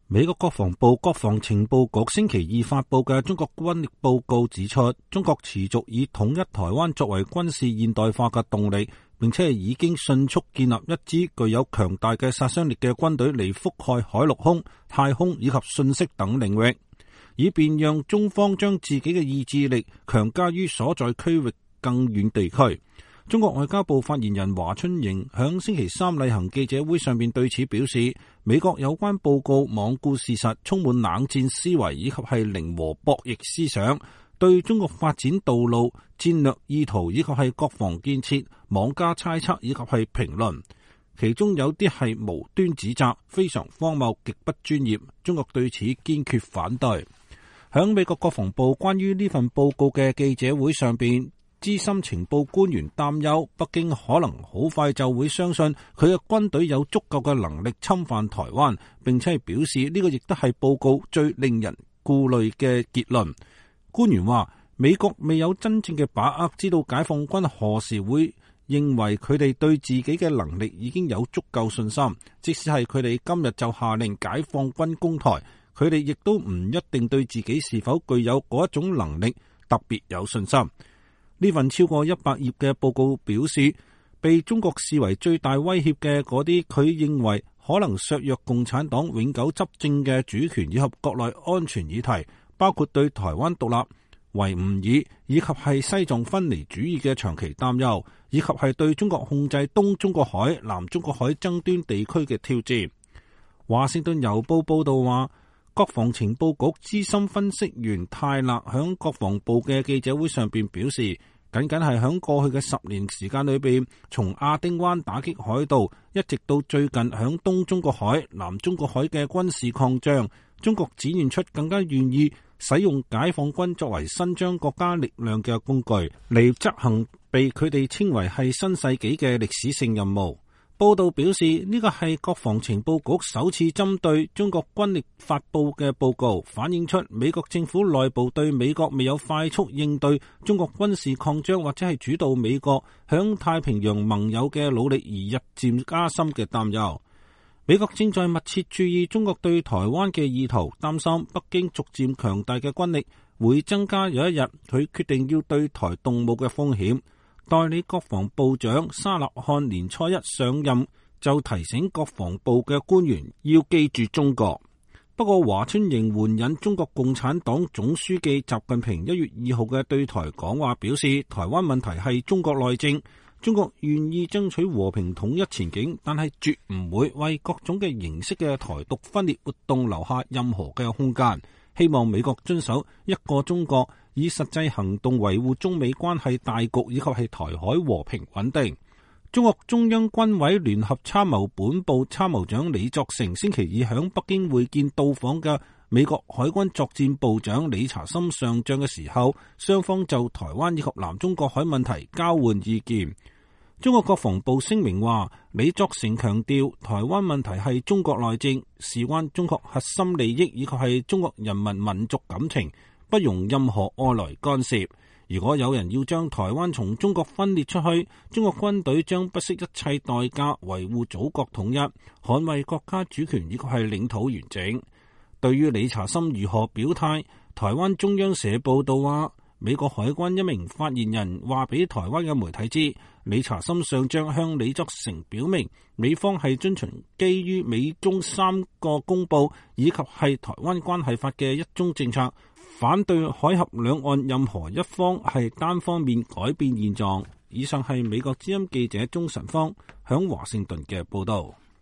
美國國防部國防情報局星期二發佈嘅中國軍力報告指出，中國持續以統一台灣作為軍事現代化嘅動力，並且已經迅速建立一支具有強大嘅殺傷力嘅軍隊嚟覆蓋海陸空、太空以及信息等領域，以便讓中方將自己嘅意志力強加於所在區域更遠地區。中國外交部發言人華春瑩響星期三例行記者會上面對此表示，美國有關報告罔顧事實，充滿冷戰思維以及係零和博弈思想，對中國發展道路、戰略意圖以及係國防建設妄加猜測以及係評論，其中有啲係無端指責，非常荒謬，極不專業。中國對此堅決反對。響美國國防部關於呢份報告嘅記者會上邊，資深情報官員擔憂，北京可能好快就會相信佢嘅軍隊有足夠嘅能力侵犯台灣，並且表示呢個亦都係報告最令人顧慮嘅結論。官員話，美國未有真正嘅把握知道解放軍何時會認為佢哋對自己嘅能力已經有足夠信心，即使係佢哋今日就下令解放軍攻台，佢哋亦都唔一定對自己是否具有嗰一種能力特別有信心。呢份超過100頁嘅報告表示，被中國視為最大威脅嘅嗰啲佢認為可能削弱共產黨永久執政嘅主權以及國內安全議題，包括對台灣獨立、維吾爾以及係西藏分離主義嘅長期擔憂，以及係對中國控制東中國海、南中國海爭端地區嘅挑戰。華盛頓郵報報道話，國防情報局資深分析員泰勒響國防部嘅記者會上邊表示，僅係響過去嘅10年時間裏邊，從亞丁灣打擊海盜，一直到最近響東中國海、南中國海嘅軍事擴張，中國展現出更加願意使用解放軍作為伸張國家力量嘅工具，嚟執行被佢哋稱為係新世紀嘅歷史性任務。報道表示，呢個係國防情報局首次針對中國軍力發佈嘅報告，反映出美國政府內部對美國未有快速應對中國軍事擴張或者係主導美國響太平洋盟友嘅努力而日漸加深嘅擔憂。美國正在密切注意中國對台灣嘅意圖，擔心北京逐漸強大嘅軍力會增加有一日佢決定要對台動武嘅風險。代理國防部長沙勒漢年初一上任就提醒國防部嘅官員要記住中國。不過華春瑩援引中國共產黨總書記習近平1月2號嘅對台講話表示，台灣問題係中國內政，中國願意爭取和平統一前景，但係絕唔會為各種嘅形式嘅台獨分裂活動留下任何嘅空間。希望美國遵守一個中國，以實際行動維護中美關係大局以及係台海和平穩定。中國中央軍委聯合參謀本部參謀長李作成星期二響北京會見到訪嘅美國海軍作戰部長理查森上將嘅時候，雙方就台灣以及南中國海問題交換意見。中國國防部聲明話，李作成強調台灣問題係中國內政，事關中國核心利益以及係中國人民民族感情，不容任何外來干涉。如果有人要將台灣從中國分裂出去，中國軍隊將不惜一切代價維護祖國統一，捍衛國家主權以及係領土完整。對於理查森如何表態，台灣中央社報道話，美國海軍一名發言人話俾台灣嘅媒體知，理查森上將向李作成表明，美方係遵循基於美中3個公報以及係台灣關係法嘅一中政策，反對海峽兩岸任何一方係單方面改變現狀。以上係美國之音記者鍾晨芳響華盛頓嘅報道。